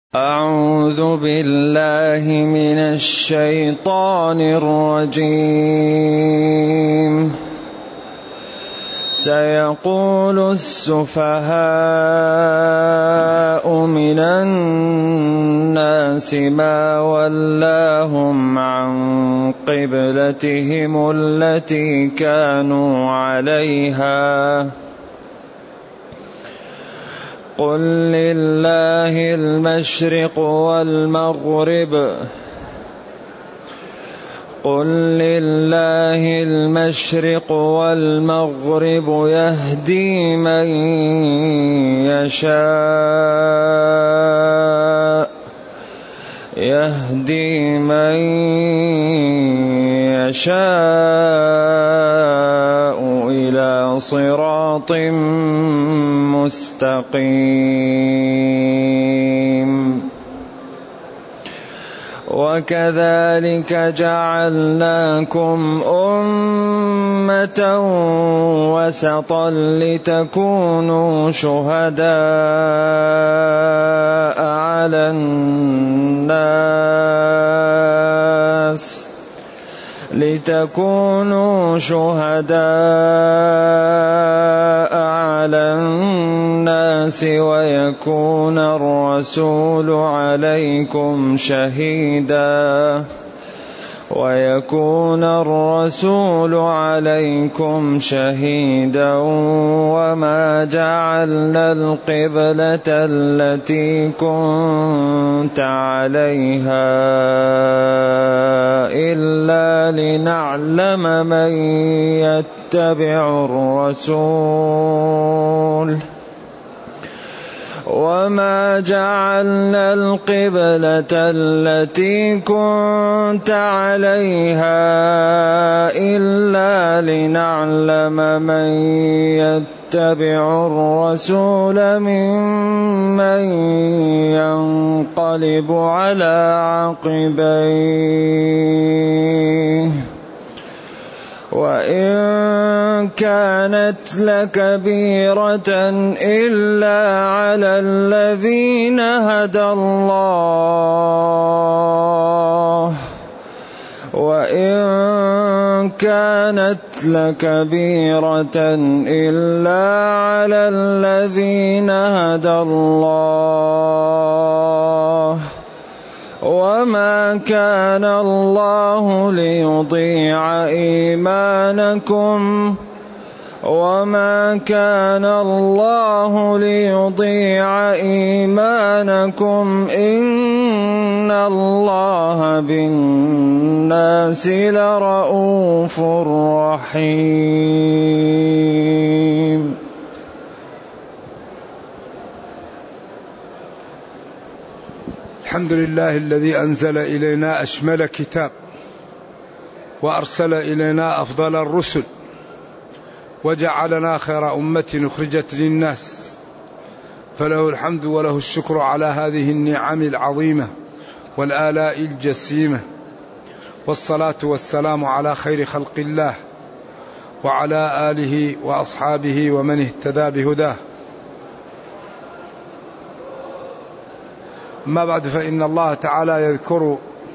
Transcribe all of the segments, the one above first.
أعوذ بالله من الشيطان الرجيم. سيقول السفهاء من الناس ما ولاهم عن قبلتهم التي كانوا عليها قل لله المشرق والمغرب يهدي من يشاء إلى صراط مستقيم. وكذلك جعلناكم أمة وسطا لتكونوا شهداء على الناس ويكون الرسول عليكم شهيدا وما جعلنا القبلة التي كنت عليها إلا لنعلم من يتبع الرسول ممن ينقلب على عقبيه وإن كانت لكبيرة إلا على الذين هدى الله وما كان الله ليضيع إيمانكم إن الله بالناس لرءوف رحيم. الحمد لله الذي أنزل إلينا أشمل كتاب وأرسل إلينا أفضل الرسل وجعلنا خير أمة أخرجت للناس، فله الحمد وله الشكر على هذه النعم العظيمة والآلاء الجسيمة، والصلاة والسلام على خير خلق الله وعلى آله وأصحابه ومن اهتدى بهداه. أما بعد، فإن الله تعالى يذكر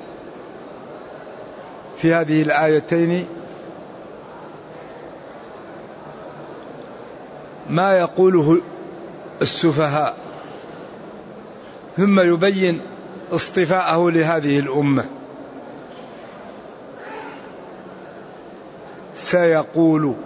في هذه الآيتين ما يقوله السفهاء، ثم يبين اصطفاءه لهذه الأمة. سيقول،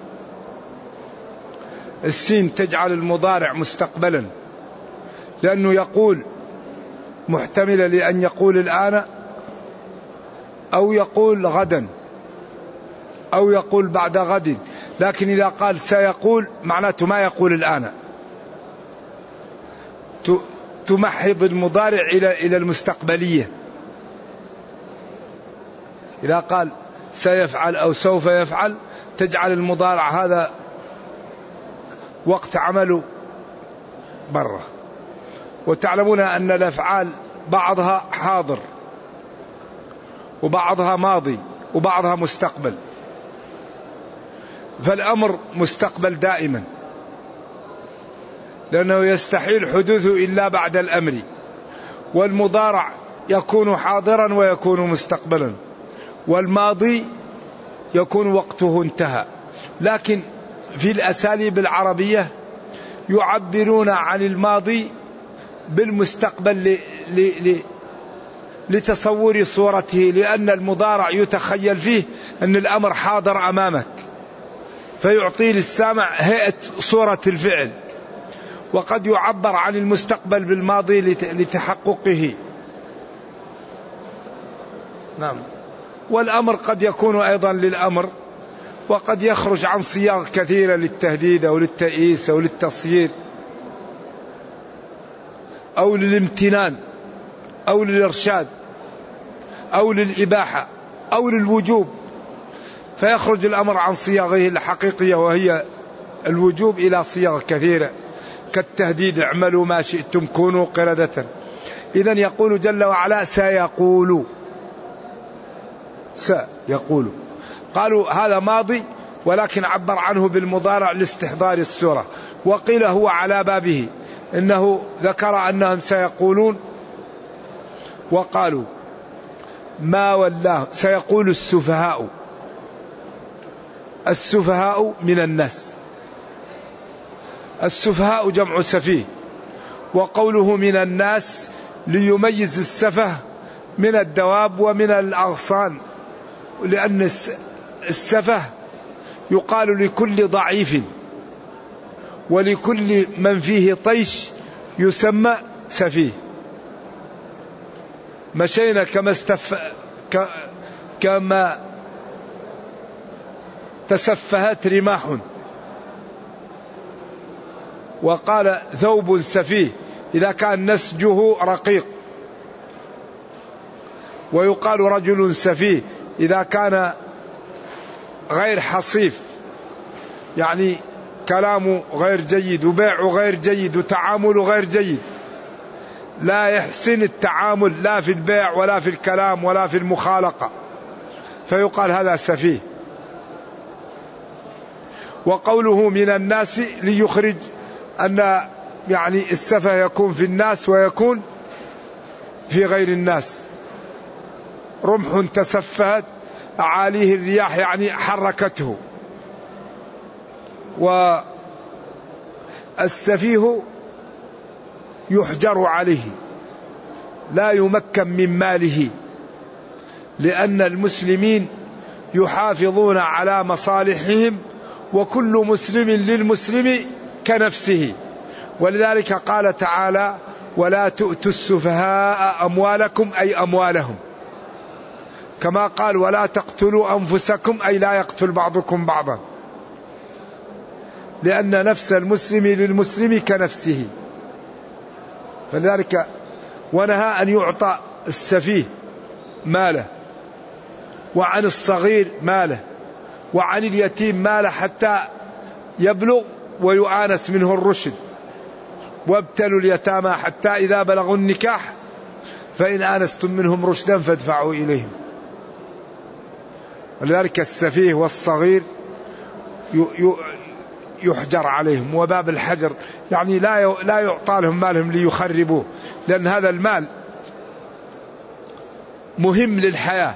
السين تجعل المضارع مستقبلا، لأنه يقول محتملة لأن يقول الآن أو يقول غدا أو يقول بعد غد، لكن إذا قال سيقول معناته ما يقول الآن، تمحض المضارع إلى المستقبلية. إذا قال سيفعل أو سوف يفعل تجعل المضارع هذا وقت عمله برا. وتعلمون أن الأفعال بعضها حاضر وبعضها ماضي وبعضها مستقبل، فالأمر مستقبل دائما، لأنه يستحيل حدوثه إلا بعد الأمر، والمضارع يكون حاضرا ويكون مستقبلا، والماضي يكون وقته انتهى. لكن في الأساليب العربية يعبرون عن الماضي بالمستقبل لتصور صورته، لأن المضارع يتخيل فيه أن الأمر حاضر أمامك، فيعطي للسامع هيئة صورة الفعل. وقد يعبر عن المستقبل بالماضي لتحققه. نعم. والأمر قد يكون أيضا للأمر، وقد يخرج عن صياغ كثيرة للتهديد أو للتأييس أو للتصيير أو للامتنان أو للإرشاد أو للإباحة أو للوجوب، فيخرج الأمر عن صياغه الحقيقية وهي الوجوب إلى صياغ كثيرة كالتهديد: اعملوا ما شئتم كونوا قردة. إذن يقول جل وعلا: سيقول. سيقول. قالوا هذا ماضي، ولكن عبر عنه بالمضارع لاستحضار السورة. وقيل هو على بابه، إنه ذكر أنهم سيقولون، وقالوا ما ولاه. سيقول السفهاء. السفهاء من الناس. السفهاء جمع سفيه، وقوله من الناس ليميز السفه من الدواب ومن الأغصان، لأن السفه يقال لكل ضعيف، ولكل من فيه طيش يسمى سفيه. مشينا كما تسفهت رماح. وقال ثوب سفيه إذا كان نسجه رقيق، ويقال رجل سفيه إذا كان غير حصيف، يعني كلامه غير جيد وبيعه غير جيد وتعامله غير جيد، لا يحسن التعامل لا في البيع ولا في الكلام ولا في المخالقة، فيقال هذا سفيه. وقوله من الناس ليخرج أن يعني السفه يكون في الناس ويكون في غير الناس. رمح تسفهت أعاليه الرياح، يعني حركته. والسفيه يحجر عليه، لا يمكن من ماله، لأن المسلمين يحافظون على مصالحهم، وكل مسلم للمسلم كنفسه. ولذلك قال تعالى: ولا تؤتوا السفهاء أموالكم، أي أموالهم. كما قال: ولا تقتلوا أنفسكم، أي لا يقتل بعضكم بعضا، لأن نفس المسلم للمسلم كنفسه. فلذلك ونهى أن يعطى السفيه ماله، وعن الصغير ماله، وعن اليتيم ماله حتى يبلغ ويؤانس منه الرشد. وابتلوا اليتامى حتى إذا بلغوا النكاح فإن آنستم منهم رشدا فادفعوا إليهم. ولذلك السفيه والصغير يحجر عليهم. وباب الحجر يعني لا يعطى لهم مالهم ليخربوه، لأن هذا المال مهم للحياة،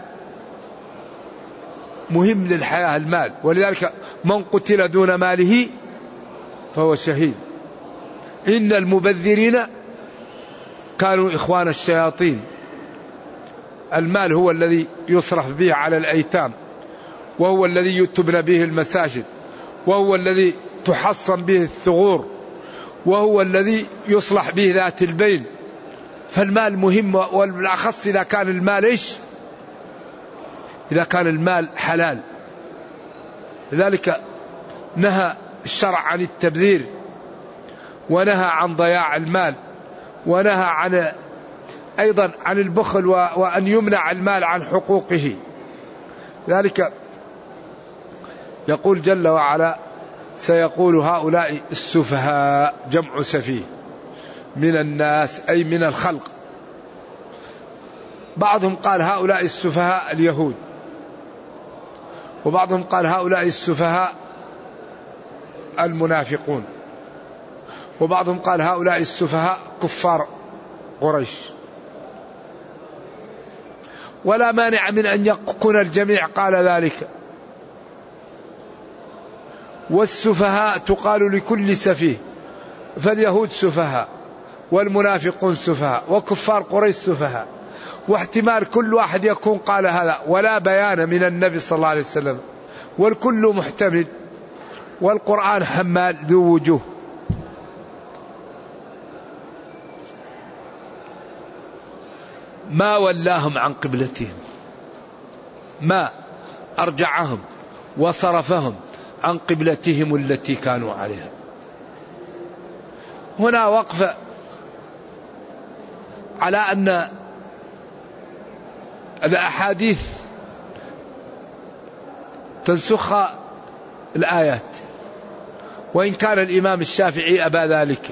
مهم للحياة المال. ولذلك من قتل دون ماله فهو شهيد. إن المبذرين كانوا إخوان الشياطين. المال هو الذي يصرف به على الأيتام، وهو الذي تبنى به المساجد، وهو الذي تحصن به الثغور، وهو الذي يصلح به ذات البين. فالمال مهم، والأخص إذا كان المال إيش؟ إذا كان المال حلال. لذلك نهى الشرع عن التبذير، ونهى عن ضياع المال، ونهى عن أيضا عن البخل، وأن يمنع المال عن حقوقه. ذلك يقول جل وعلا: سيقول هؤلاء السفهاء، جمع سفيه، من الناس أي من الخلق. بعضهم قال هؤلاء السفهاء اليهود، وبعضهم قال هؤلاء السفهاء المنافقون، وبعضهم قال هؤلاء السفهاء كفار قريش. ولا مانع من أن يكون الجميع قال ذلك. والسفهاء تقال لكل سفيه، فاليهود سفهاء والمنافقون سفهاء وكفار قريش سفهاء، واحتمال كل واحد يكون قال هذا، ولا بيان من النبي صلى الله عليه وسلم، والكل محتمل، والقرآن حمال ذو وجوه. ما ولاهم عن قبلتهم، ما أرجعهم وصرفهم عن قبلتهم التي كانوا عليها. هنا وقفة على أن الأحاديث تنسخ الآيات، وإن كان الإمام الشافعي أبى ذلك،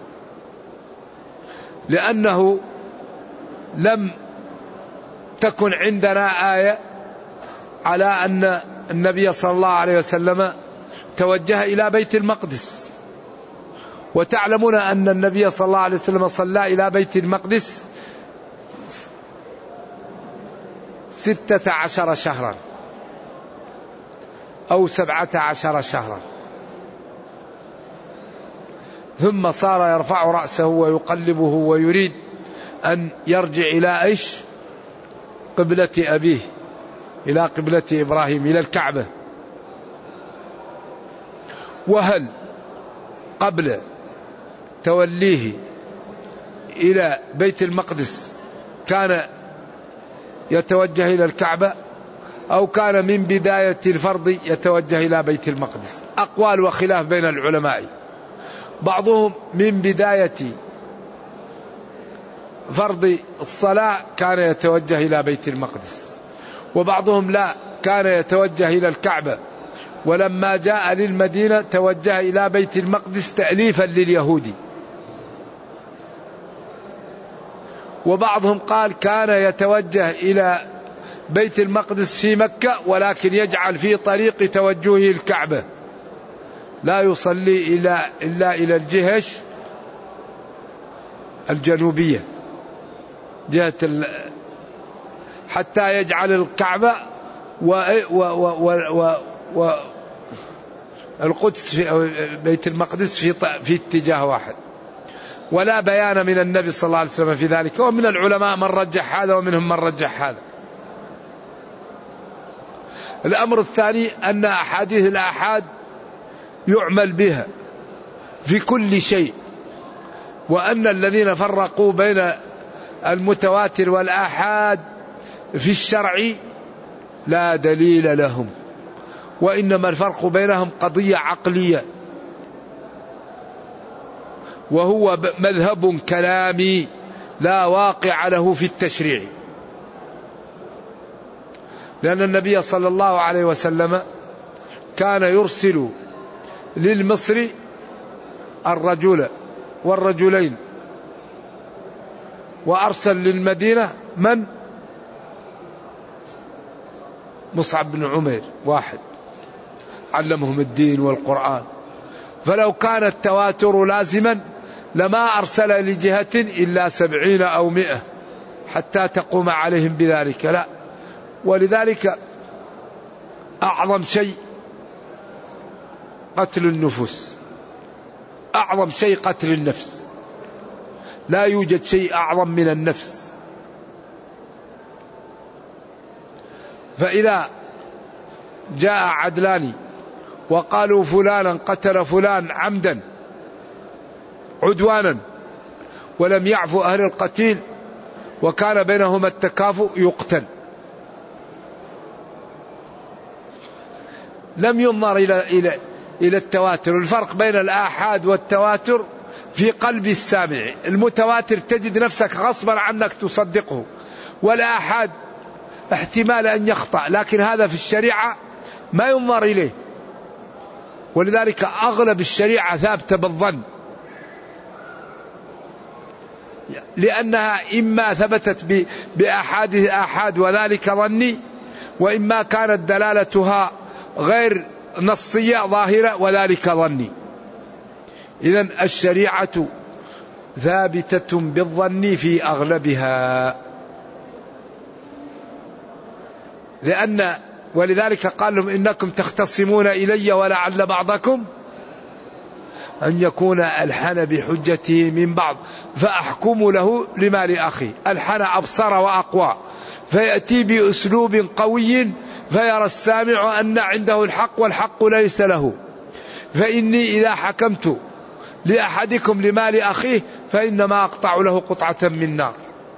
لأنه لم تكن عندنا آية على أن النبي صلى الله عليه وسلم توجه إلى بيت المقدس، وتعلمون أن النبي صلى الله عليه وسلم صلى إلى بيت المقدس 16 شهرا أو 17 شهرا، ثم صار يرفع رأسه ويقلبه ويريد أن يرجع إلى إيش؟ قبلة أبيه، إلى قبلة إبراهيم، إلى الكعبة. وهل قبل توليه إلى بيت المقدس كان يتوجه إلى الكعبة، أو كان من بداية الفرض يتوجه إلى بيت المقدس؟ أقوال وخلاف بين العلماء. بعضهم من بداية فرض الصلاة كان يتوجه إلى بيت المقدس، وبعضهم لا، كان يتوجه إلى الكعبة، ولما جاء للمدينة توجه إلى بيت المقدس تأليفا لليهود. وبعضهم قال كان يتوجه إلى بيت المقدس في مكة، ولكن يجعل في طريق توجهه الكعبة، لا يصلي إلا إلى الجهة الجنوبية، جهة حتى يجعل الكعبة والقدس بيت المقدس في اتجاه واحد. ولا بيان من النبي صلى الله عليه وسلم في ذلك، ومن العلماء من رجح هذا ومنهم من رجح هذا. الأمر الثاني أن أحاديث الآحاد يعمل بها في كل شيء، وأن الذين فرقوا بين المتواتر والآحاد في الشرع لا دليل لهم، وإنما الفرق بينهم قضية عقلية، وهو مذهب كلامي لا واقع له في التشريع. لأن النبي صلى الله عليه وسلم كان يرسل للمصر الرجل والرجلين، وأرسل للمدينة من؟ مصعب بن عمير، واحد علمهم الدين والقرآن. فلو كان التواتر لازما لما أرسل لجهة إلا 70 أو 100 حتى تقوم عليهم بذلك، لا. ولذلك أعظم شيء قتل النفوس، أعظم شيء قتل النفس، لا يوجد شيء أعظم من النفس. فإذا جاء عدلان وقالوا فلانا قتل فلان عمدا عدوانا ولم يعفو أهل القتيل وكان بينهما التكافؤ يقتل. لم ينظر إلى التواتر. الفرق بين الآحاد والتواتر في قلب السامع. المتواتر تجد نفسك غصبا عنك تصدقه، والآحاد احتمال أن يخطأ، لكن هذا في الشريعة ما ينظر إليه، ولذلك أغلب الشريعة ثابتة بالظن، لأنها إما ثبتت بأحاديث آحاد وذلك ظني، وإما كانت دلالتها غير نصية ظاهرة وذلك ظني. إذن الشريعة ثابتة بالظن في أغلبها. ولذلك قال لهم إنكم تختصمون إلي ولعل بعضكم أن يكون ألحن بحجته من بعض فأحكم له لما لأخي. ألحن أبصر وأقوى، فيأتي بأسلوب قوي فيرى السامع أن عنده الحق والحق ليس له. فإني إذا حكمت لأحدكم لما لأخيه فإنما أقطع له قطعة من نار.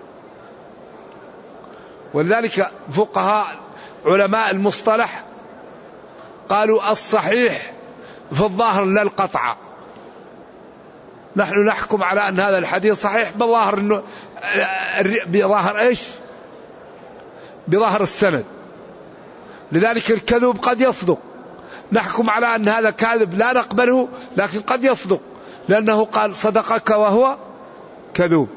ولذلك فقهاء علماء المصطلح قالوا الصحيح في الظاهر لا القطع. نحن نحكم على أن هذا الحديث صحيح بظاهر إنه بظاهر إيش؟ بظاهر السند. لذلك الكذوب قد يصدق، نحكم على أن هذا كاذب لا نقبله، لكن قد يصدق لأنه قال صدقك وهو كذوب.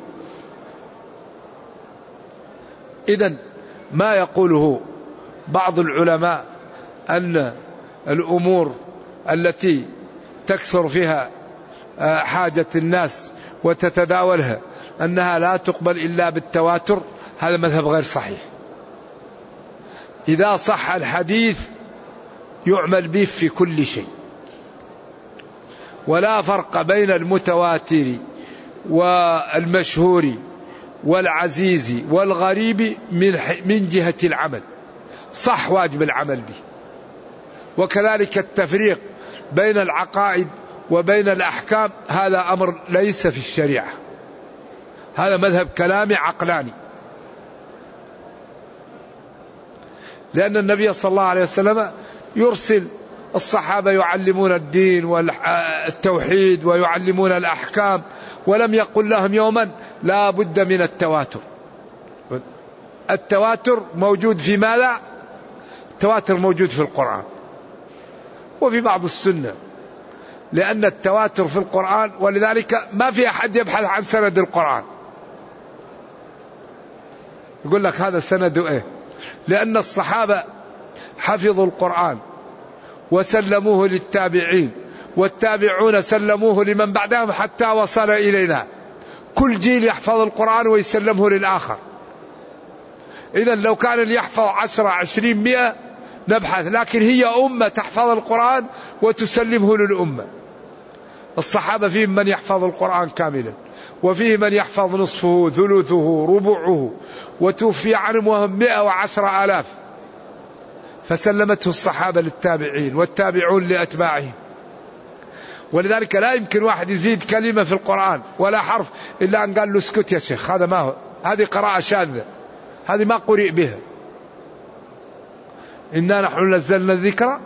إذن ما يقوله بعض العلماء أن الأمور التي تكثر فيها حاجة الناس وتتداولها أنها لا تقبل إلا بالتواتر، هذا مذهب غير صحيح. إذا صح الحديث يعمل به في كل شيء، ولا فرق بين المتواتر والمشهور والعزيز والغريب من جهة العمل، صح واجب العمل به. وكذلك التفريق بين العقائد وبين الأحكام هذا أمر ليس في الشريعة، هذا مذهب كلامي عقلاني. لأن النبي صلى الله عليه وسلم يرسل الصحابة يعلمون الدين والتوحيد ويعلمون الأحكام، ولم يقل لهم يوما لا بد من التواتر. التواتر موجود في ماذا؟ التواتر موجود في القرآن وفي بعض السنة، لأن التواتر في القرآن، ولذلك ما في أحد يبحث عن سند القرآن يقول لك هذا سنده إيه، لأن الصحابة حفظوا القرآن وسلموه للتابعين، والتابعون سلموه لمن بعدهم حتى وصل إلينا. كل جيل يحفظ القرآن ويسلمه للآخر. إذن لو كان اللي يحفظ 10 20 100 نبحث، لكن هي أمة تحفظ القرآن وتسلمه للأمة. الصحابة فيهم من يحفظ القرآن كاملا، وفيه من يحفظ نصفه ثلثه ربعه، وتوفي عنهم وهم 110,000، فسلمته الصحابة للتابعين والتابعون لأتباعهم. ولذلك لا يمكن واحد يزيد كلمة في القرآن ولا حرف إلا أن قال له اسكت يا شيخ، هذا ما هو، هذه قراءة شاذة، هذه ما قرئ بها. إنا نحن نزلنا الذكر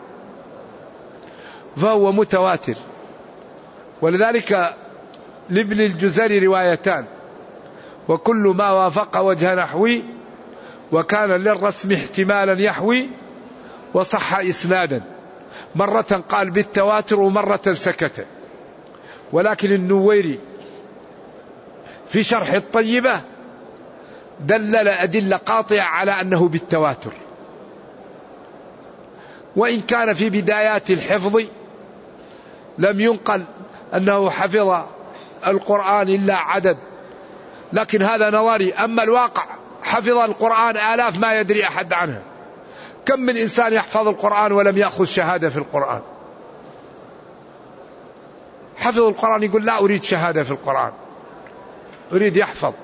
فهو متواتر. ولذلك لابن الجزري روايتان: وكل ما وافق وجه نحوي، وكان للرسم احتمالا يحوي، وصح إسنادا. مرة قال بالتواتر ومرة سكت. ولكن النويري في شرح الطيبة دلل أدلة قاطعة على أنه بالتواتر، وإن كان في بدايات الحفظ لم ينقل أنه حفظ القرآن إلا عدد، لكن هذا نظري. أما الواقع حفظ القرآن آلاف ما يدري أحد عنها. كم من إنسان يحفظ القرآن ولم يأخذ شهادة في القرآن؟ حفظ القرآن يقول لا أريد شهادة في القرآن، أريد يحفظ.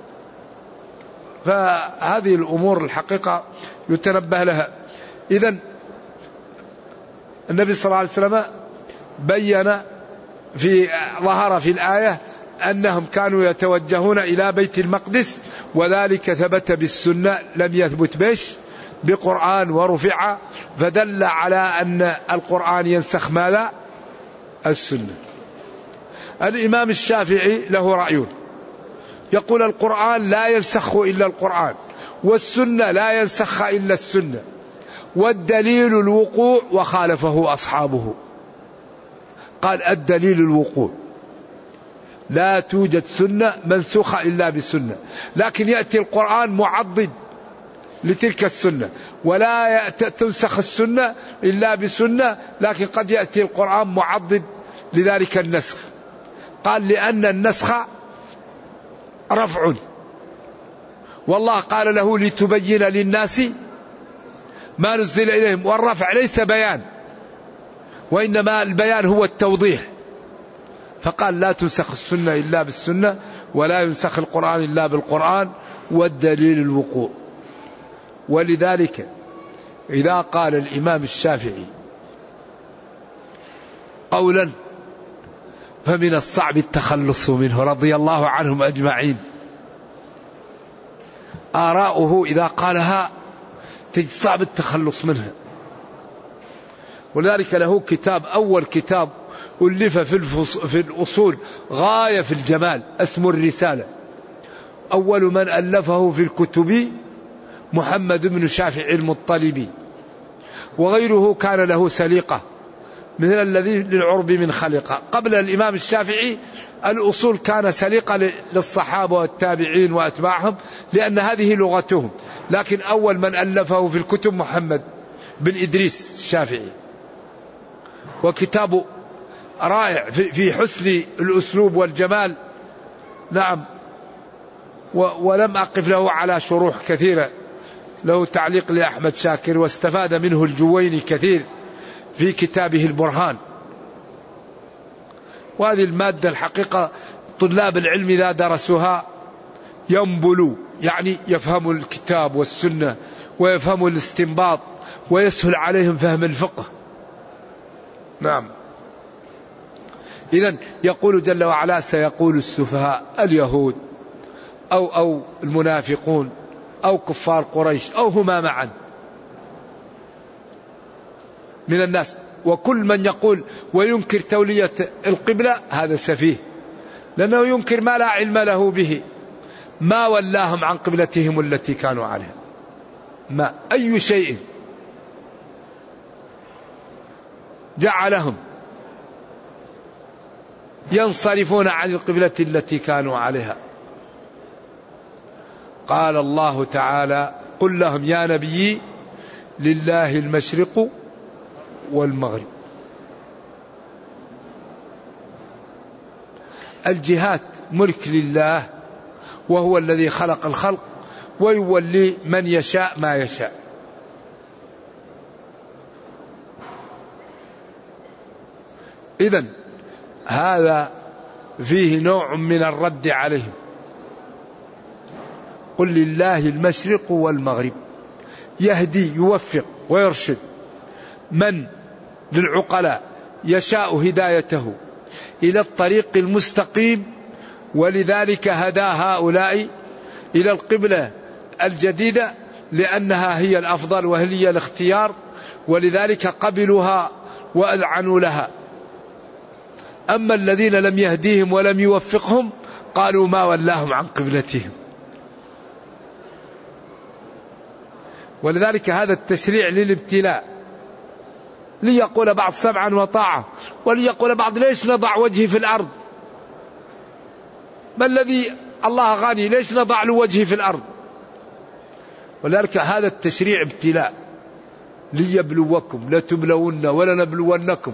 فهذه الأمور الحقيقة يتنبه لها. إذن النبي صلى الله عليه وسلم بين ظهر في الآية أنهم كانوا يتوجهون إلى بيت المقدس، وذلك ثبت بالسنة، لم يثبت بقرآن ورفع، فدل على أن القرآن ينسخ ماذا؟ السنة. الإمام الشافعي له رأي، يقول القرآن لا ينسخ إلا القرآن، والسنة لا ينسخ إلا السنة، والدليل الوقوع، وخالفه أصحابه. قال الدليل الوقوع، لا توجد سنة منسوخة إلا بسنة، لكن يأتي القرآن معضد لتلك السنة، ولا تنسخ السنة إلا بسنة، لكن قد يأتي القرآن معضد لذلك النسخ. قال لأن النسخ رفع، والله قال له لتبين للناس ما نزل إليهم. والرفع ليس بيان، وإنما البيان هو التوضيح. فقال لا تنسخ السنة إلا بالسنة، ولا ينسخ القرآن إلا بالقرآن، والدليل الوقوع. ولذلك إذا قال الإمام الشافعي قولا فمن الصعب التخلص منه رضي الله عنهم أجمعين. آراؤه إذا قالها تجد صعب التخلص منها. ولذلك له كتاب، أول كتاب ألف في الأصول غاية في الجمال، اسمه الرسالة. أول من ألفه في الكتب محمد بن شافعي المطلبي، وغيره كان له سليقة مثل الذي للعرب من خلقة. قبل الإمام الشافعي الأصول كان سليقة للصحابة والتابعين وأتباعهم، لأن هذه لغتهم. لكن أول من ألفه في الكتب محمد بن إدريس الشافعي، وكتابه رائع في حسن الأسلوب والجمال. نعم. ولم أقف له على شروح كثيرة، له تعليق لأحمد شاكر، واستفاد منه الجويني كثير في كتابه البرهان. وهذه المادة الحقيقة طلاب العلم إذا درسوها ينبلوا، يعني يفهموا الكتاب والسنة ويفهموا الاستنباط، ويسهل عليهم فهم الفقه. نعم. إذن يقول جل وعلا سيقول السفهاء اليهود أو المنافقون أو كفار قريش أو هما معا من الناس. وكل من يقول وينكر تولية القبلة هذا سفيه، لأنه ينكر ما لا علم له به. ما ولاهم عن قبلتهم التي كانوا عليها، ما أي شيء جعلهم ينصرفون عن القبلة التي كانوا عليها. قال الله تعالى قل لهم يا نبي لله المشرق والمغرب. الجهات ملك لله، وهو الذي خلق الخلق ويولي من يشاء ما يشاء. إذن هذا فيه نوع من الرد عليهم. قل لله المشرق والمغرب، يهدي يوفق ويرشد من للعقلاء يشاء هدايته إلى الطريق المستقيم. ولذلك هدى هؤلاء إلى القبلة الجديدة لأنها هي الأفضل وهي الاختيار، ولذلك قبلوها وأذعنوا لها. أما الذين لم يهديهم ولم يوفقهم قالوا ما ولاهم عن قبلتهم. ولذلك هذا التشريع للابتلاء، ليقول بعض سمعا وطاعة، وليقول بعض ليش نضع وجهي في الأرض، ما الذي الله غني ليش نضع له وجهي في الأرض. ولذلك هذا التشريع ابتلاء ليبلوكم لتبلون ولنبلونكم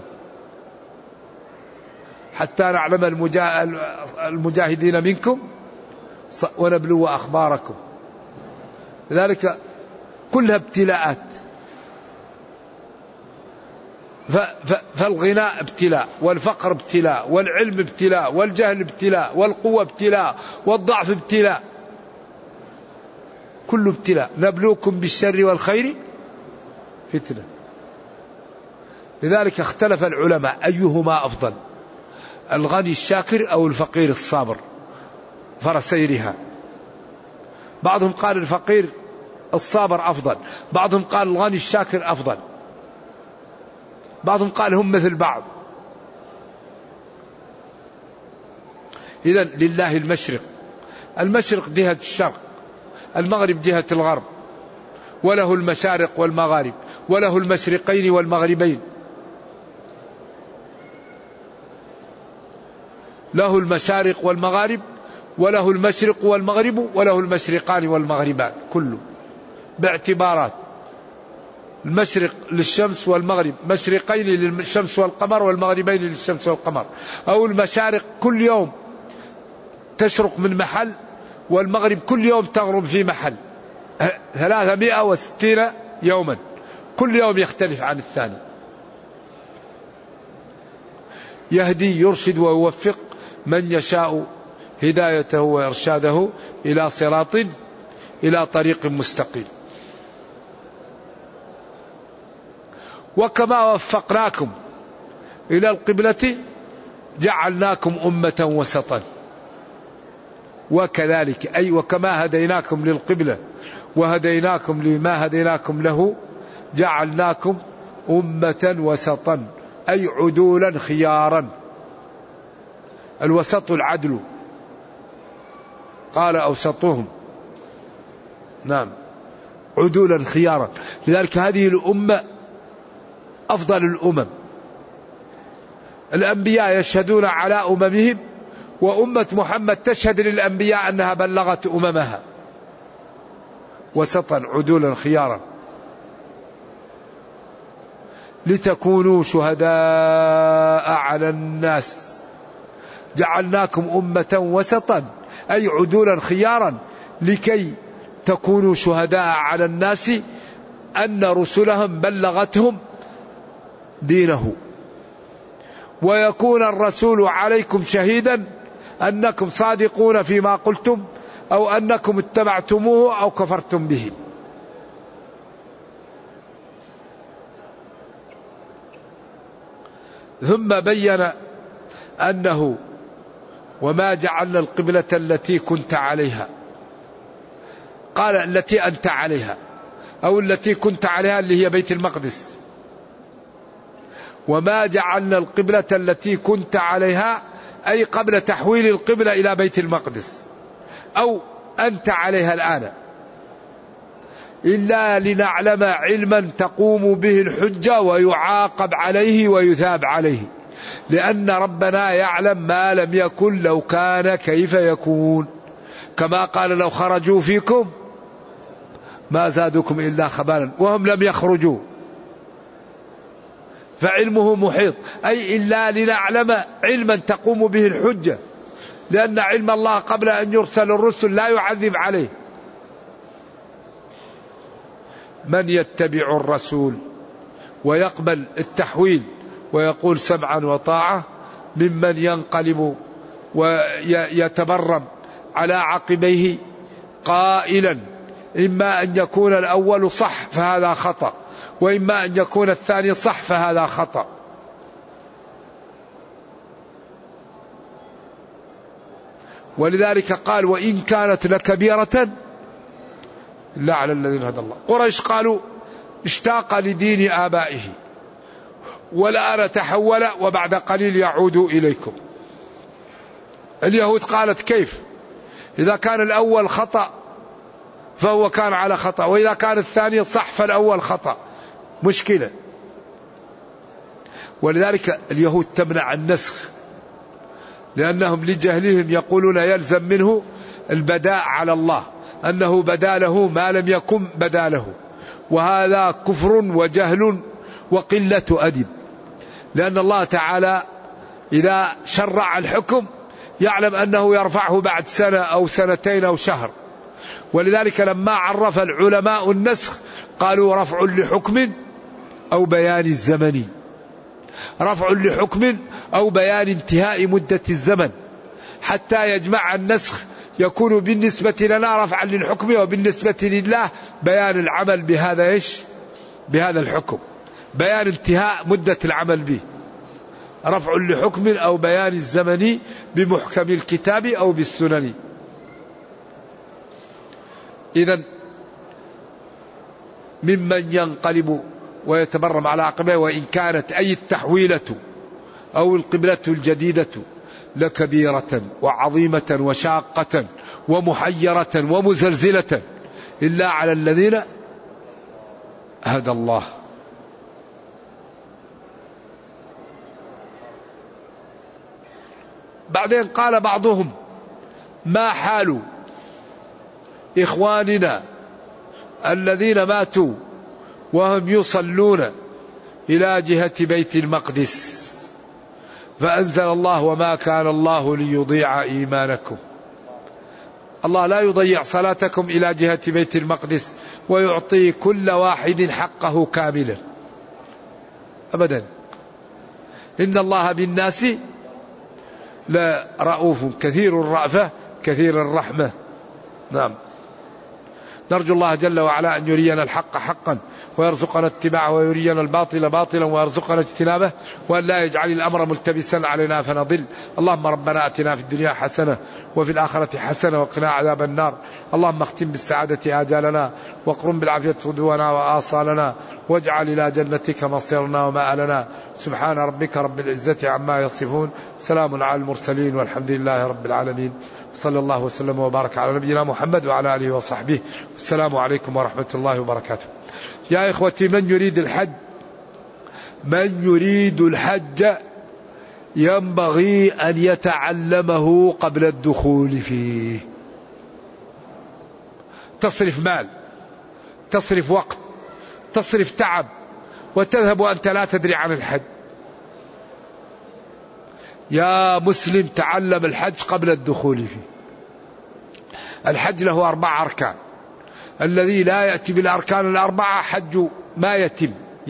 حتى نعلم المجاهدين منكم ونبلو أخباركم. لذلك كلها ابتلاءات. فالغناء ابتلاء، والفقر ابتلاء، والعلم ابتلاء، والجهل ابتلاء، والقوة ابتلاء، والضعف ابتلاء، كله ابتلاء. نبلوكم بالشر والخير فتنة. لذلك اختلف العلماء أيهما أفضل، الغني الشاكر أو الفقير الصابر فرسيرها. بعضهم قال الفقير الصابر أفضل، بعضهم قال الغني الشاكر أفضل، بعضهم قال هم مثل بعض. إذن لله المشرق، المشرق جهة الشرق، المغرب جهة الغرب، وله المشارق والمغارب، وله المشرقين والمغربين، له المشارق والمغارب، وله المشرق والمغرب، وله المشرقان والمغربان، كله باعتبارات. المشرق للشمس والمغرب، مشرقين للشمس والقمر، والمغربين للشمس والقمر. أو المشارق كل يوم تشرق من محل، والمغرب كل يوم تغرب في محل 360 يوما، كل يوم يختلف عن الثاني. يهدي يرشد ويوفق من يشاء هدايته وإرشاده إلى طريق مستقيم. وكما وفقناكم إلى القبلة جعلناكم أمة وسطا، وكذلك أي وكما هديناكم للقبلة وهديناكم لما هديناكم له جعلناكم أمة وسطا أي عدولا خيارا. الوسط العدل، قال أوسطهم، نعم، عدولا خيارا. لذلك هذه الأمة أفضل الأمم. الأنبياء يشهدون على أممهم، وأمة محمد تشهد للأنبياء أنها بلغت أممها. وسطا عدولا خيارا لتكونوا شهداء على الناس جعلناكم أمة وسطا أي عدولا خيارا لكي تكونوا شهداء على الناس أن رسلهم بلغتهم دينه، ويكون الرسول عليكم شهيدا أنكم صادقون فيما قلتم أو أنكم اتبعتموه أو كفرتم به. ثم بين أنه وما جعلنا القبلة التي كنت عليها، قال التي أنت عليها أو التي كنت عليها اللي هي بيت المقدس. وما جعلنا القبلة التي كنت عليها أي قبل تحويل القبلة إلى بيت المقدس أو أنت عليها الآن، إلا لنعلم علما تقوم به الحجة ويعاقب عليه ويثاب عليه، لأن ربنا يعلم ما لم يكن لو كان كيف يكون، كما قال لو خرجوا فيكم ما زادوكم إلا خبالا وهم لم يخرجوا، فعلمه محيط. أي إلا لنعلم علما تقوم به الحجة، لأن علم الله قبل أن يرسل الرسل لا يعذب عليه. من يتبع الرسول ويقبل التحويل ويقول سمعا وطاعة ممن ينقلب ويتبرم على عقبيه قائلا إما أن يكون الأول صح فهذا خطأ، وإما أن يكون الثاني صح فهذا خطأ. ولذلك قال وإن كانت لكبيرة إلا على الذين هدى الله. قريش قالوا اشتاق لدين آبائه والآن تحول وبعد قليل يعود إليكم. اليهود قالت كيف إذا كان الأول خطأ فهو كان على خطأ، وإذا كان الثاني صح فالأول خطأ، مشكلة. ولذلك اليهود تمنع النسخ، لأنهم لجهلهم يقولون يلزم منه البداء على الله، أنه بدا له ما لم يكن بدا له، وهذا كفر وجهل وقلة أدب، لأن الله تعالى إذا شرع الحكم يعلم أنه يرفعه بعد سنة أو سنتين أو شهر. ولذلك لما عرف العلماء النسخ قالوا رفع لحكم أو بيان الزمن، رفع لحكم أو بيان انتهاء مدة الزمن، حتى يجمع النسخ يكون بالنسبة لنا رفعا للحكم وبالنسبة لله بيان العمل بهذا بهذا الحكم، بيان انتهاء مدة العمل به، رفع لحكم أو بيان الزمن بمحكم الكتاب أو بالسنن. إذن ممن ينقلب ويتبرم على عقبه وإن كانت أي التحويلة أو القبلة الجديدة لكبيرة وعظيمة وشاقة ومحيرة ومزلزلة إلا على الذين هدى الله. بعدين قال بعضهم ما حال إخواننا الذين ماتوا وهم يصلون إلى جهة بيت المقدس، فأنزل الله وما كان الله ليضيع إيمانكم. الله لا يضيع صلاتكم إلى جهة بيت المقدس ويعطي كل واحد حقه كاملا أبدا. إن الله بالناس لرؤوف كثير الرأفة كثير الرحمة. نعم. نرجو الله جل وعلا أن يرينا الحق حقا ويرزقنا اتباعه ويرينا الباطل باطلا ويرزقنا اجتنابه وأن لا يجعل الأمر ملتبسا علينا فنضل. اللهم ربنا أتنا في الدنيا حسنة وفي الآخرة حسنة وقنا عذاب النار. اللهم اختم بالسعادة آجالنا واقرم بالعافية غدونا وآصالنا واجعل إلى جنتك مصيرنا ومآلنا. سبحان ربك رب العزة عما يصفون سلام على المرسلين والحمد لله رب العالمين. صلى الله وسلم وبارك على نبينا محمد وعلى آله وصحبه. السلام عليكم ورحمة الله وبركاته. يا إخوتي من يريد الحج ينبغي أن يتعلمه قبل الدخول فيه. تصرف مال تصرف وقت تصرف تعب وتذهب وأنت لا تدري عن الحج. يا مسلم تعلم الحج قبل الدخول فيه. الحج له 4 أركان. الذي لا يأتي بالأركان ال4 حج ما يتم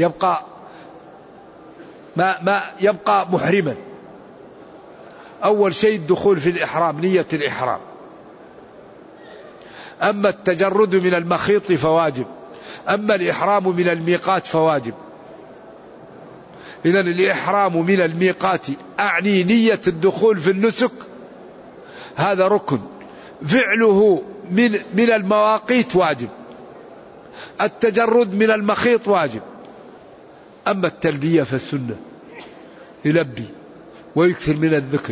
يبقى محرما. أول شيء الدخول في الإحرام نية الإحرام. أما التجرد من المخيط فواجب. أما الإحرام من الميقات فواجب. إذن الإحرام من الميقات أعني نية الدخول في النسك هذا ركن. فعله من المواقيت واجب. التجرد من المخيط واجب. أما التلبية فالسنة يلبي ويكثر من الذكر.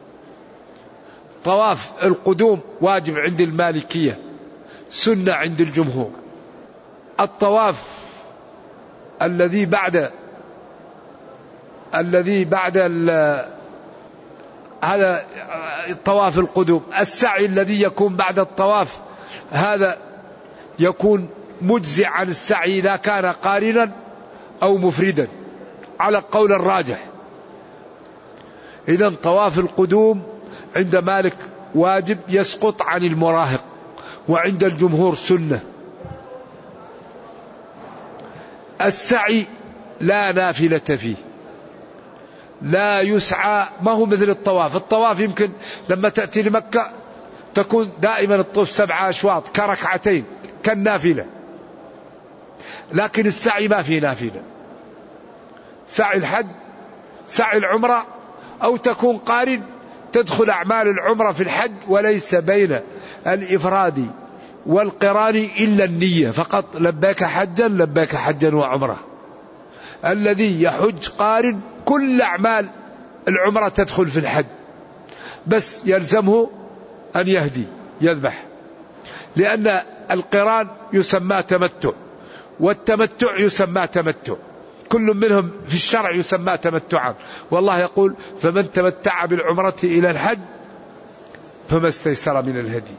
طواف القدوم واجب عند المالكية سنة عند الجمهور. الطواف الذي بعد هذا طواف القدوم. السعي الذي يكون بعد الطواف هذا يكون مجزئ عن السعي إذا كان قارنا أو مفردا على القول الراجح. إذن طواف القدوم عند مالك واجب يسقط عن المراهق وعند الجمهور سنة. السعي لا نافلة فيه لا يسعى. ما هو مثل الطواف. الطواف يمكن لما تأتي لمكة تكون دائما الطوف 7 أشواط كركعتين كالنافلة. لكن السعي ما فيه نافلة. سعي الحج سعي العمرة أو تكون قارن تدخل أعمال العمرة في الحج وليس بين الإفراد والقران إلا النية فقط. لبيك حجا لبيك حجا وعمرة. الذي يحج قارن كل أعمال العمرة تدخل في الحج بس يلزمه أن يهدي يذبح. لأن القران يسمى تمتع والتمتع يسمى تمتع. كل منهم في الشرع يسمى تمتعا. والله يقول فمن تمتع بالعمرة إلى الحج فما استيسر من الهدي.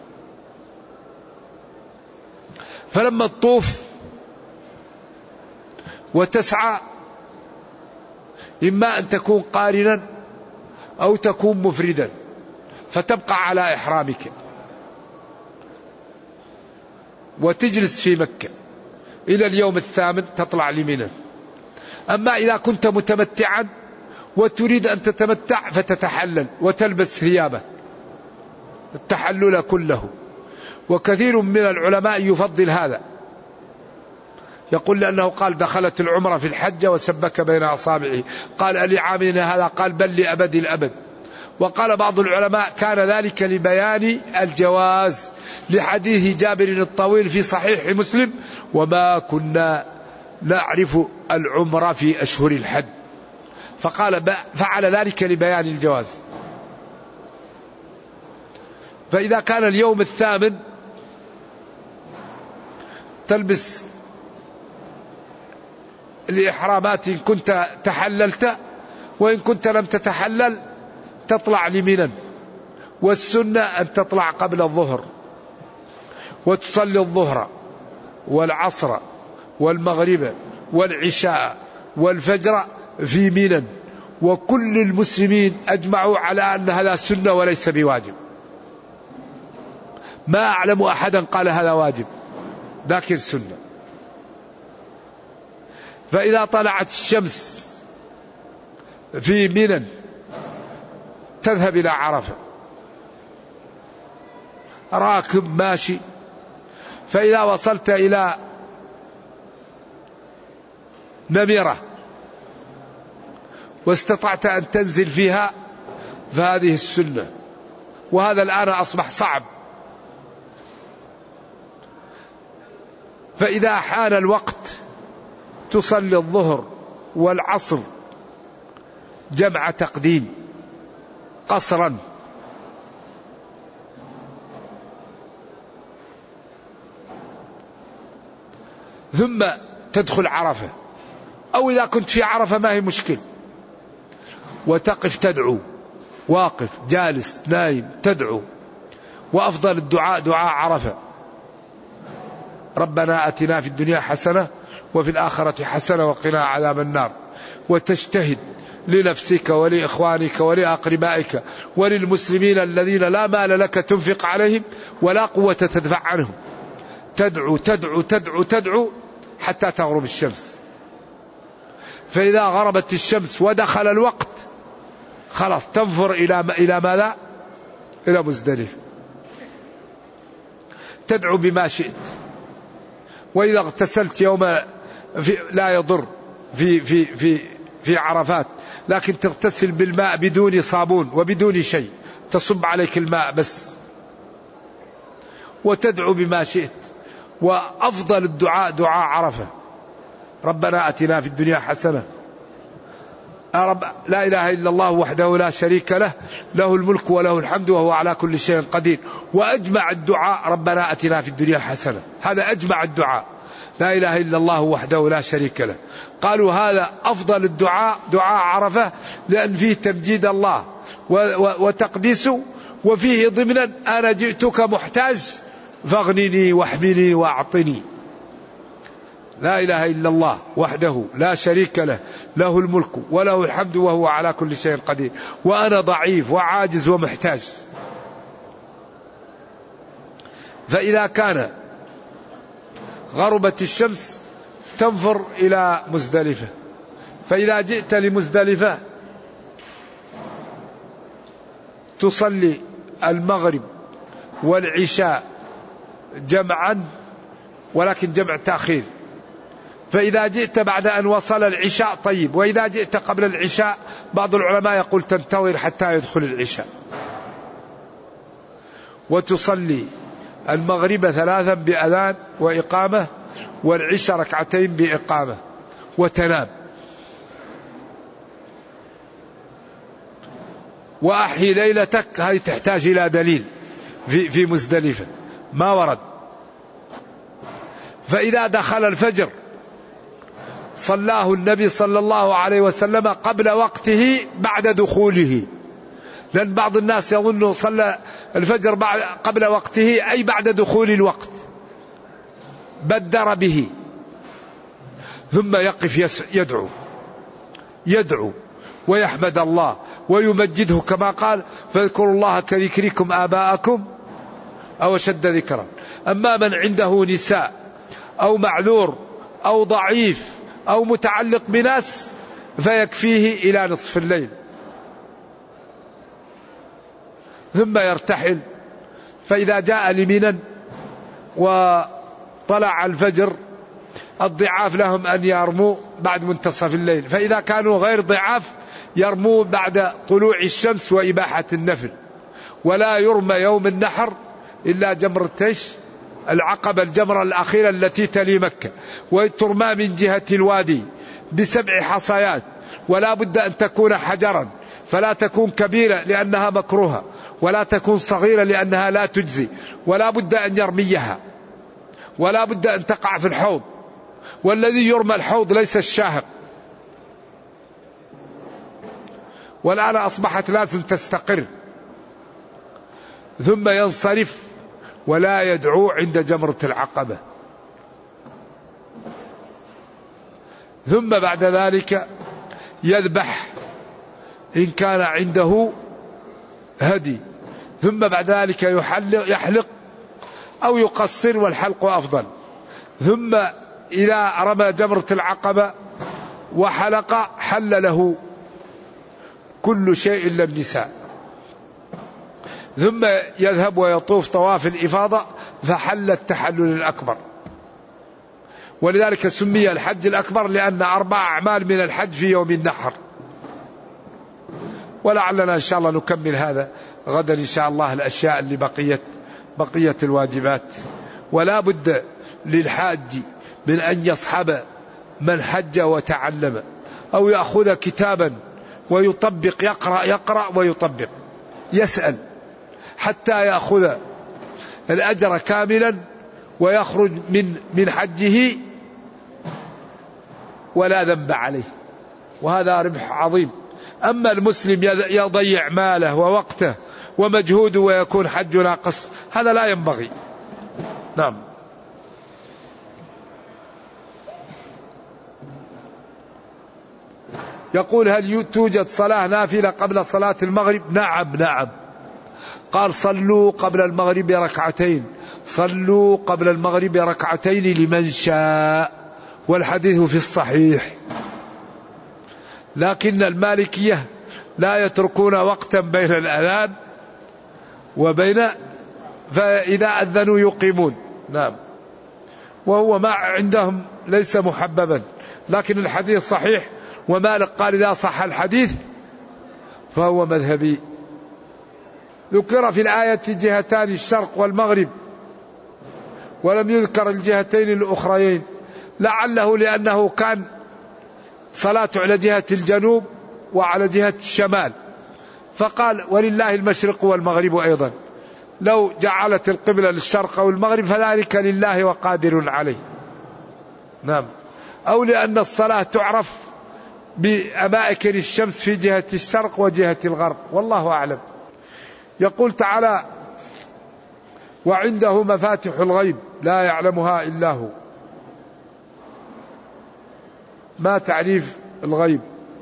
فلما تطوف وتسعى إما أن تكون قارنا أو تكون مفردا فتبقى على إحرامك وتجلس في مكة إلى اليوم 8 تطلع لمنى. أما إذا كنت متمتعا وتريد أن تتمتع فتتحلل وتلبس ثيابه التحلل كله. وكثير من العلماء يفضل هذا يقول لأنه قال دخلت العمرة في الحج وسبك بين أصابعه. قال ألعامنا هذا؟ قال بل لأبد الأبد. وقال بعض العلماء كان ذلك لبيان الجواز لحديث جابر الطويل في صحيح مسلم وما كنا نعرف العمرة في أشهر الحج. فقال فعل ذلك لبيان الجواز. فإذا كان اليوم 8 تلبس الإحرامات إن كنت تحللت وإن كنت لم تتحلل تطلع لمنى. والسنة أن تطلع قبل الظهر وتصلي الظهر والعصر والمغرب والعشاء والفجر في منى. وكل المسلمين أجمعوا على أن هذا سنة وليس بواجب. ما أعلم أحدا قال هذا واجب، لكن سنة. فإذا طلعت الشمس في منى تذهب إلى عرفة، راكب ماشي، فإذا وصلت إلى نمرة واستطعت أن تنزل فيها فهذه السنة، وهذا الآن أصبح صعب. فإذا حان الوقت تصلي الظهر والعصر جمع تقديم قصرا، ثم تدخل عرفة، أو إذا كنت في عرفة ما هي مشكل، وتقف تدعو، واقف جالس نايم تدعو. وأفضل الدعاء دعاء عرفة: ربنا آتنا في الدنيا حسنة وفي الآخرة حسنة وقنا عذاب النار. وتجتهد لنفسك ولإخوانك ولأقربائك وللمسلمين الذين لا مال لك تنفق عليهم ولا قوة تدفع عنهم. تدعو تدعو تدعو تدعو حتى تغرب الشمس. فإذا غربت الشمس ودخل الوقت خلاص تنفر إلى ماذا؟ إلى مزدلفة. تدعو بما شئت. وإذا اغتسلت يوم لا يضر في عرفات، لكن تغتسل بالماء بدون صابون وبدون شيء، تصب عليك الماء بس، وتدعو بما شئت. وأفضل الدعاء دعاء عرفة: ربنا آتنا في الدنيا حسنة، رب لا إله إلا الله وحده لا شريك له، له الملك وله الحمد وهو على كل شيء قدير. وأجمع الدعاء ربنا آتنا في الدنيا حسنة، هذا أجمع الدعاء، لا إله إلا الله وحده لا شريك له. قالوا هذا أفضل الدعاء دعاء عرفة، لأن فيه تمجيد الله وتقديسه، وفيه ضمنا أنا جئتك محتاج فاغنني واحمني واعطني. لا إله إلا الله وحده لا شريك له، له الملك وله الحمد وهو على كل شيء قدير، وأنا ضعيف وعاجز ومحتاج. فإذا كان غربت الشمس تنفر إلى مزدلفة. فإذا جئت لمزدلفة تصلي المغرب والعشاء جمعا، ولكن جمع تأخير. فإذا جئت بعد أن وصل العشاء طيب، وإذا جئت قبل العشاء بعض العلماء يقول تنتظر حتى يدخل العشاء. وتصلي المغرب 3 بأذان وإقامة، والعشاء 2 بإقامة، وتنام. وأحيي ليلتك، هذه تحتاج إلى دليل في مزدلفة ما ورد. فإذا دخل الفجر صلاه النبي صلى الله عليه وسلم قبل وقته بعد دخوله، لأن بعض الناس يظن صلى الفجر قبل وقته أي بعد دخول الوقت، بدر به. ثم يقف يدعو ويحمد الله ويمجده، كما قال: فاذكروا الله كذكركم آباءكم أو شد ذكرا. أما من عنده نساء أو معذور أو ضعيف أو متعلق بناس فيكفيه إلى نصف الليل، ثم يرتحل. فإذا جاء لمنى وطلع الفجر الضعاف لهم أن يرموا بعد منتصف الليل، فإذا كانوا غير ضعاف يرموا بعد طلوع الشمس وإباحة النفل. ولا يرمى يوم النحر إلا جمرة العقبة، الجمرة الأخيرة التي تلي مكة، وترمى من جهة الوادي ب7 حصيات، ولا بد أن تكون حجرا، فلا تكون كبيرة لأنها مكروهة، ولا تكون صغيرة لأنها لا تجزي، ولا بد أن يرميها، ولا بد أن تقع في الحوض. والذي يرمى الحوض ليس الشاهق. والآن أصبحت لازم تستقر. ثم ينصرف ولا يدعو عند جمرة العقبة. ثم بعد ذلك يذبح إن كان عنده هدي. ثم بعد ذلك يحلق أو يقصر والحلق أفضل. ثم إذا رمى جمرة العقبة وحلق حل له كل شيء إلا النساء، ثم يذهب ويطوف طواف الإفاضة فحل التحلل الأكبر. ولذلك سمي الحج الأكبر لأن 4 أعمال من الحج في يوم النحر. ولعلنا إن شاء الله نكمل هذا غدا إن شاء الله، الأشياء اللي بقية الواجبات. ولا بد للحاج من أن يصحب من حج وتعلم، أو يأخذ كتابا ويطبق، يقرأ ويطبق، يسأل حتى يأخذ الأجر كاملا ويخرج من حجه ولا ذنب عليه، وهذا ربح عظيم. أما المسلم يضيع ماله ووقته ومجهوده ويكون حج ناقص، هذا لا ينبغي. نعم. يقول هل توجد صلاة نافلة قبل صلاة المغرب؟ نعم. قال صلوا قبل المغرب ركعتين، صلوا قبل المغرب ركعتين لمن شاء، والحديث في الصحيح. لكن المالكية لا يتركون وقتا بين الأذان وبين، فإذا أذنوا يقيمون. نعم. وهو ما عندهم ليس محببا، لكن الحديث صحيح، ومالك قال إذا صح الحديث فهو مذهبي. ذكر في الآية جهتان الشرق والمغرب ولم يذكر الجهتين الأخريين، لعله لأنه كان صلاته على جهة الجنوب وعلى جهة الشمال، فقال ولله المشرق والمغرب أيضا، لو جعلت القبلة للشرق أو المغرب فذلك لله وقادر عليه. نعم. أو لأن الصلاة تعرف بأماكن الشمس في جهة الشرق وجهة الغرب، والله أعلم. يقول تعالى وعنده مفاتح الغيب لا يعلمها إلا هو. ما تعريف الغيب؟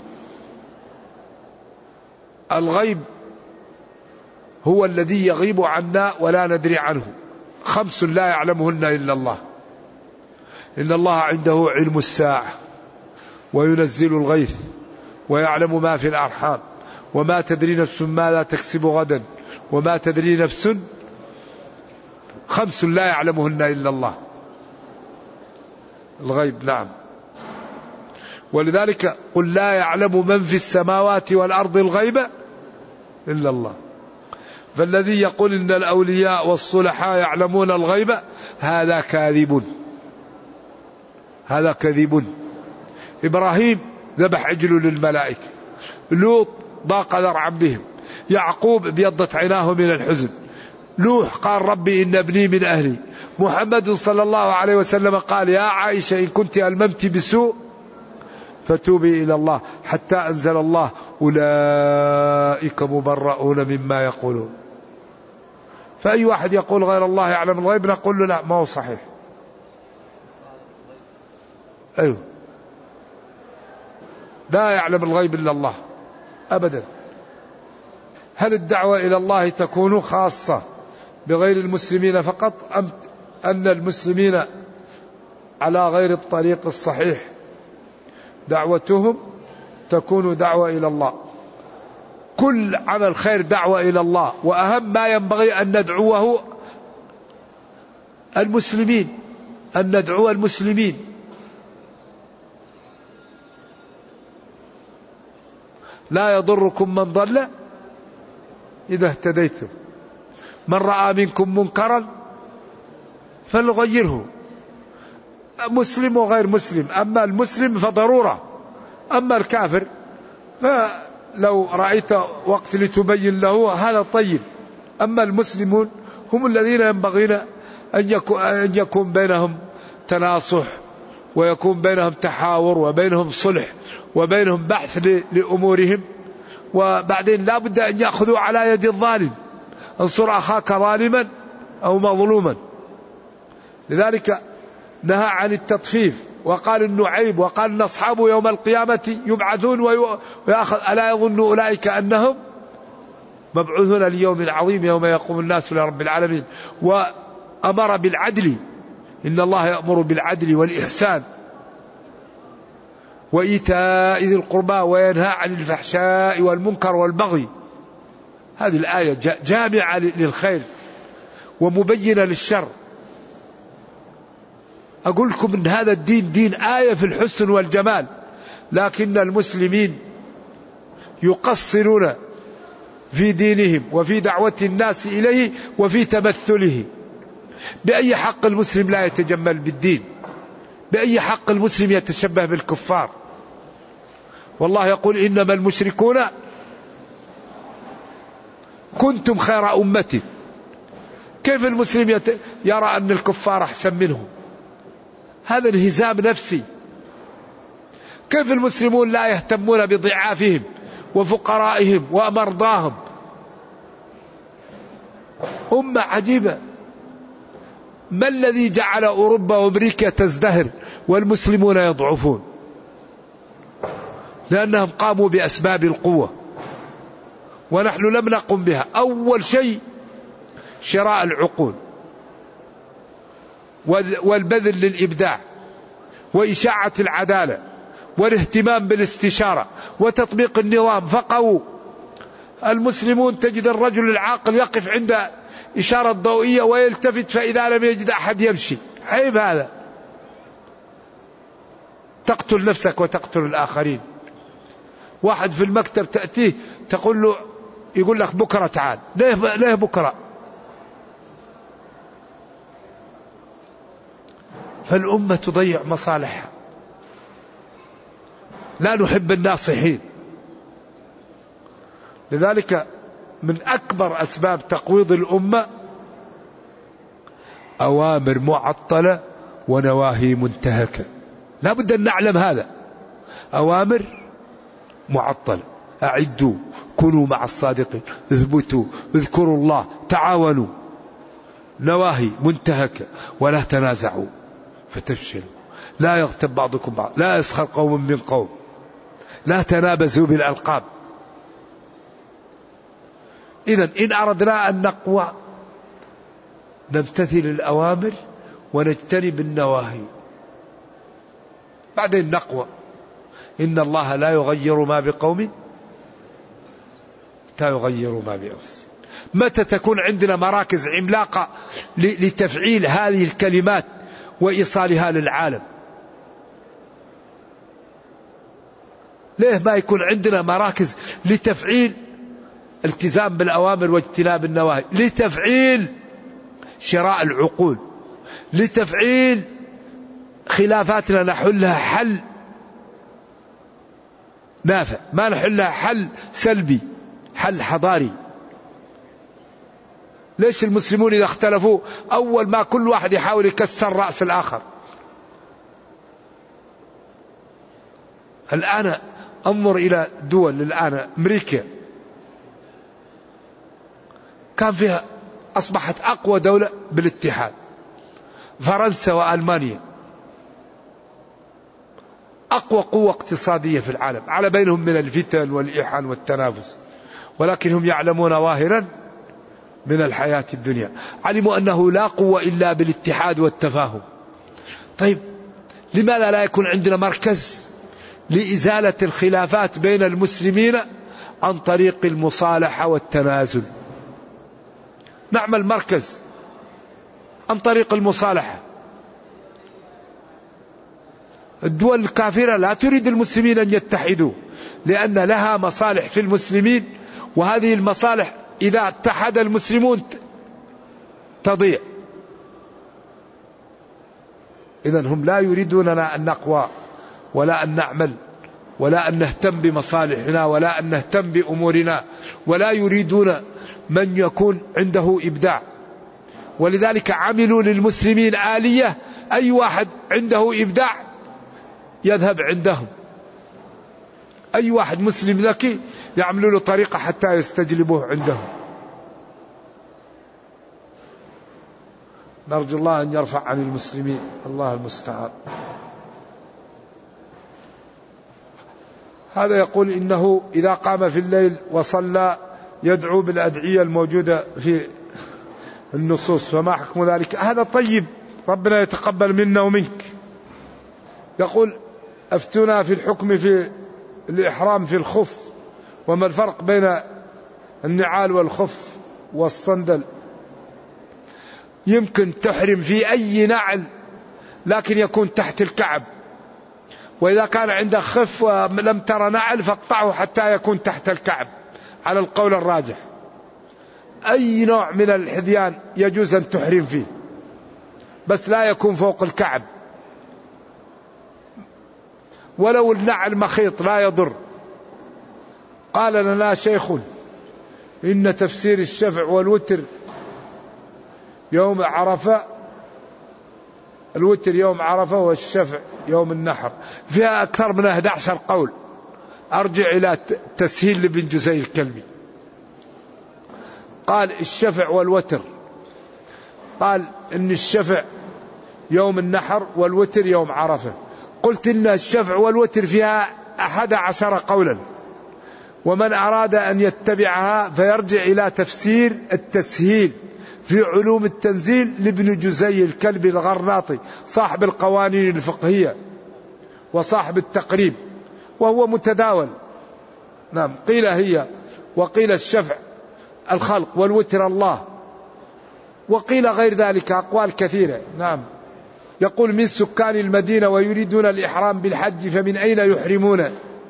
الغيب هو الذي يغيب عنا ولا ندري عنه. 5 لا يعلمهن إلا الله. إن الله عنده علم الساعة وينزل الغيث ويعلم ما في الأرحام وما تدري نفس ماذا تكسب غدا وما تدري نفس. 5 لا يعلمهن إلا الله، الغيب. نعم. ولذلك قل لا يعلم من في السماوات والأرض الغيب إلا الله. فالذي يقول إن الأولياء والصلحاء يعلمون الغيب هذا كاذب، هذا كذب. إبراهيم ذبح عجل للملائكة، لوط ضاق ذرعا بهم، يعقوب ابيضت عيناه من الحزن، نوح قال ربي إن ابني من أهلي، محمد صلى الله عليه وسلم قال يا عائشة إن كنت ألممت بسوء فتوبي إلى الله، حتى أنزل الله أولئك مبرؤون مما يقولون. فأي واحد يقول غير الله يعلم الغيب نقول له لا، ما هو صحيح. أيوه، لا يعلم الغيب إلا الله أبدا. هل الدعوة إلى الله تكون خاصة بغير المسلمين فقط، أم أن المسلمين على غير الطريق الصحيح دعوتهم تكون دعوة إلى الله؟ كل عمل خير دعوة إلى الله، وأهم ما ينبغي أن ندعوه المسلمين، أن ندعو المسلمين. لا يضركم من ضل إذا اهتديتم، من رأى منكم منكرا فليغيره، مسلم وغير مسلم. أما المسلم فضرورة، أما الكافر فلو رأيت وقت لتبين له هذا طيب. أما المسلمون هم الذين ينبغي أن يكون بينهم تناصح، ويكون بينهم تحاور، وبينهم صلح، وبينهم بحث لأمورهم. وبعدين لا بد أن يأخذوا على يد الظالم، انصر أخاك ظالما أو مظلوما. لذلك نهى عن التطفيف، وقال إنه عيب، وقال إن أصحابه يوم القيامة يبعثون ويأخذ. ألا يظن أولئك أنهم مبعوثون ليوم عظيم يوم يقوم الناس لرب العالمين. أمر بالعدل، إن الله يأمر بالعدل والإحسان وإيتاء ذي القربى وينهى عن الفحشاء والمنكر والبغي. هذه الآية جامعة للخير ومبينة للشر. أقول لكم إن هذا الدين دين آية في الحسن والجمال، لكن المسلمين يقصرون في دينهم وفي دعوة الناس إليه وفي تمثله. بأي حق المسلم لا يتجمل بالدين؟ بأي حق المسلم يتشبه بالكفار؟ والله يقول إنما المشركون كنتم خير أمة. كيف المسلم يرى أن الكفار أحسن منه؟ هذا انهزام نفسي. كيف المسلمون لا يهتمون بضعافهم وفقرائهم ومرضاهم؟ أمة عجيبة. ما الذي جعل أوروبا وأمريكا تزدهر والمسلمون يضعفون؟ لأنهم قاموا بأسباب القوة ونحن لم نقم بها. أول شيء شراء العقول والبذل للإبداع وإشاعة العدالة والاهتمام بالاستشارة وتطبيق النظام. فقوا المسلمون، تجد الرجل العاقل يقف عند إشارة ضوئية ويلتفت فإذا لم يجد أحد يمشي. عيب هذا. تقتل نفسك وتقتل الآخرين. واحد في المكتب تأتيه تقول له، يقول لك بكرة تعال. ليه بكرة؟ فالأمة تضيع مصالحها. لا نحب الناصحين. لذلك من أكبر أسباب تقويض الأمة أوامر معطلة ونواهي منتهكة. لا بد أن نعلم هذا. أوامر معطلة، أعدوا، كونوا مع الصادقين، اثبتوا، اذكروا الله، تعاونوا. نواهي منتهكة، ولا تنازعوا فتفشلوا، لا يغتب بعضكم بعض، لا يسخر قوم من قوم، لا تنابزوا بالألقاب. إذن إن أردنا أن نقوى نمتثل الأوامر ونجتنب النواهي، بعدين نقوى. إن الله لا يغير ما بقوم حتى يغيروا ما بأنفسهم. متى تكون عندنا مراكز عملاقة لتفعيل هذه الكلمات وإيصالها للعالم؟ ليه ما يكون عندنا مراكز لتفعيل التزام بالأوامر واجتناب النواهي، لتفعيل شراء العقول، لتفعيل خلافاتنا نحلها حل نافع، ما نحلها حل سلبي، حل حضاري. ليش المسلمون إذا اختلفوا أول ما كل واحد يحاول يكسر رأس الآخر؟ الآن انظر إلى دول، الآن أمريكا كان فيها، أصبحت أقوى دولة بالاتحاد. فرنسا وألمانيا أقوى قوة اقتصادية في العالم، على بينهم من الفتن والإحن والتنافس، ولكنهم يعلمون ظاهرا من الحياة الدنيا. علموا أنه لا قوة إلا بالاتحاد والتفاهم. طيب لماذا لا يكون عندنا مركز لإزالة الخلافات بين المسلمين عن طريق المصالحة والتنازل؟ نعمل مركز عن طريق المصالحة. الدول الكافرة لا تريد المسلمين أن يتحدوا، لأن لها مصالح في المسلمين، وهذه المصالح إذا اتحد المسلمون تضيع. إذن هم لا يريدوننا أن نقوى ولا أن نعمل ولا أن نهتم بمصالحنا ولا أن نهتم بأمورنا، ولا يريدون من يكون عنده إبداع. ولذلك عملوا للمسلمين آلية، أي واحد عنده إبداع يذهب عندهم. أي واحد مسلم ذكي يعملوا له طريقة حتى يستجلبوه عندهم. نرجو الله أن يرفع عن المسلمين، الله المستعان. هذا يقول إنه إذا قام في الليل وصلى يدعو بالأدعية الموجودة في النصوص، فما حكم ذلك؟ هذا طيب، ربنا يتقبل منا ومنك. يقول أفتنا في الحكم في الإحرام في الخف، وما الفرق بين النعال والخف والصندل؟ يمكن تحرم في أي نعل لكن يكون تحت الكعب، وإذا كان عندك خف ولم ترى نعل فاقطعه حتى يكون تحت الكعب على القول الراجح. أي نوع من الحذيان يجوز أن تحرم فيه، بس لا يكون فوق الكعب. ولو النعل مخيط لا يضر. قال لنا شيخ إن تفسير الشفع والوتر يوم عرفة، الوتر يوم عرفة والشفع يوم النحر، فيها أكثر من 11 قول. أرجع إلى تسهيل لابن جزي الكلبي، قال الشفع والوتر، قال إن الشفع يوم النحر والوتر يوم عرفة. قلت إن الشفع والوتر فيها 11 قولا، ومن أراد أن يتبعها فيرجع إلى تفسير التسهيل في علوم التنزيل لابن جزي الكلبي الغرناطي صاحب القوانين الفقهية وصاحب التقريب، وهو متداول. نعم، قيل هي، وقيل الشفع الخلق، والوتر الله، وقيل غير ذلك، أقوال كثيرة. نعم. يقول من سكان المدينة ويريدون الإحرام بالحج فمن أين يحرمون؟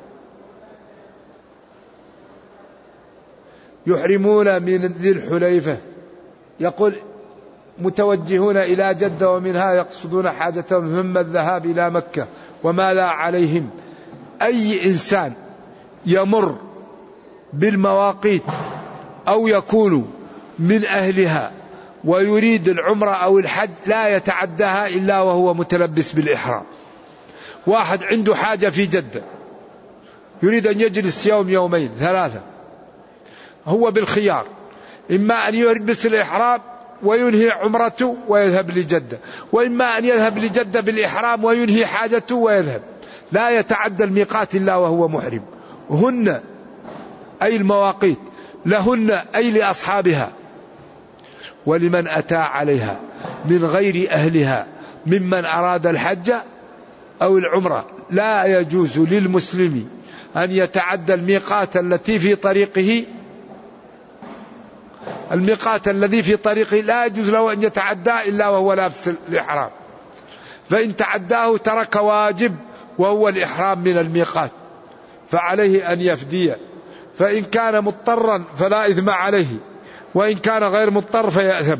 يحرمون من ذي الحليفة. يقول متوجهون إلى جدة ومنها يقصدون حاجتهم ثم الذهاب إلى مكة، وما لا عليهم. أي إنسان يمر بالمواقيت أو يكون من أهلها ويريد العمرة أو الحج لا يتعداها إلا وهو متلبس بالإحرام. واحد عنده حاجة في جدة يريد أن يجلس يوم يومين 3، هو بالخيار، إما أن يلبس الإحرام وينهي عمرته ويذهب لجدة، وإما أن يذهب لجدة بالإحرام وينهي حاجته ويذهب، لا يتعدى الميقات إلا وهو محرم. هن أي المواقيت لهن أي لأصحابها، ولمن أتى عليها من غير أهلها ممن أراد الحج أو العمرة لا يجوز للمسلم أن يتعدى الميقات التي في طريقه، الميقات الذي في طريقه لا يجوز له أن يتعداه إلا وهو لابس الإحرام، فإن تعداه ترك واجب وهو الإحرام من الميقات، فعليه أن يفدي، فإن كان مضطرا فلا إثم عليه، وإن كان غير مضطر فيأثم.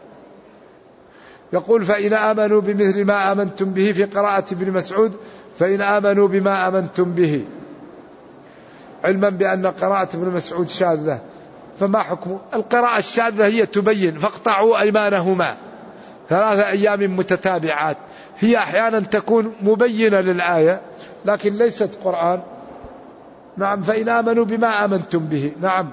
يقول فإن آمنوا بمثل ما آمنتم به، في قراءة ابن مسعود فإن آمنوا بما آمنتم به، علما بأن قراءة ابن مسعود شاذة، فما حكم القراءة الشاذة؟ هي تبين فاقطعوا أيمانهما 3 أيام متتابعات، هي أحيانا تكون مبينة للآية لكن ليست قرآن. نعم. فإن آمنوا بما آمنتم به. نعم.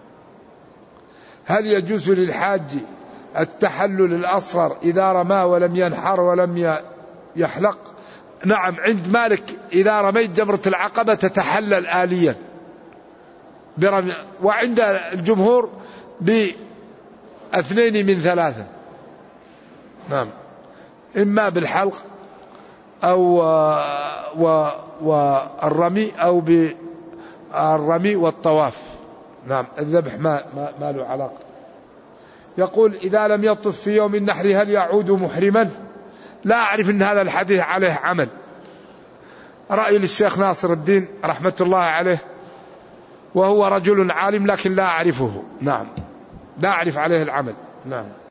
هل يجوز للحاج التحلل الأصغر إذا رمى ولم ينحر ولم يحلق؟ نعم، عند مالك إذا رميت جمرة العقبة تتحلل آليا برمي، وعند الجمهور ب2 من 3. نعم، إما بالحلق أو والرمي أو بالرمي والطواف. نعم، الذبح ما له علاقة. يقول إذا لم يطف في يوم النحر هل يعود محرما؟ لا أعرف أن هذا الحديث عليه عمل. رأي للشيخ ناصر الدين رحمة الله عليه، وهو رجل عالم لكن لا أعرفه. نعم، لا أعرف عليه العمل. نعم.